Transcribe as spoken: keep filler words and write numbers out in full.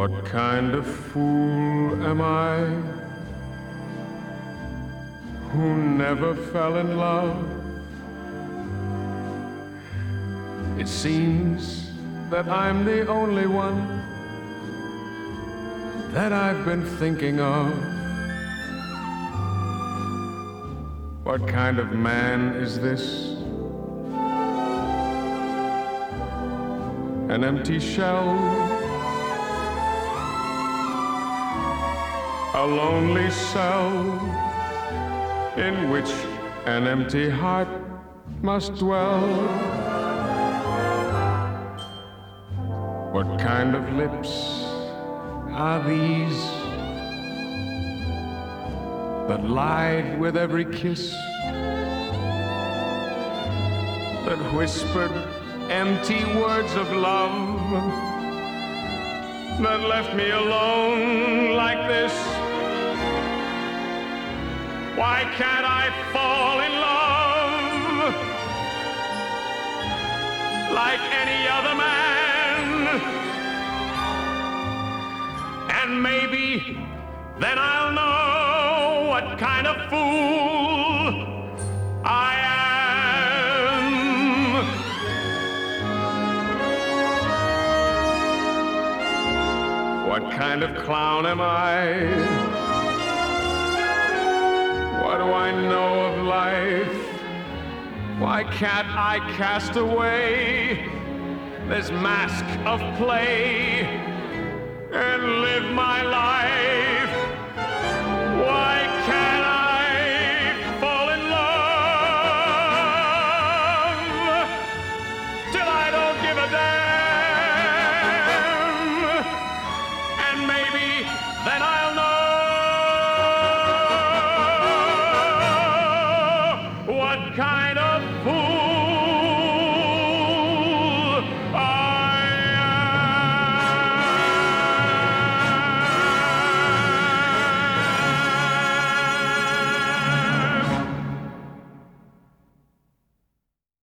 What kind of fool am I who never fell in love? It seems that I'm the only one that I've been thinking of. What kind of man is this? An empty shell, a lonely cell in which an empty heart must dwell. What kind of lips are these that lied with every kiss, that whispered empty words of love, that left me alone like this? Why can't I fall in love like any other man? And maybe then I'll know what kind of fool I am. What kind of clown am I? What do I know of life? Why can't I cast away this mask of play and live my life? Why can't I fall in love till I don't give a damn? And maybe then I'll know what kind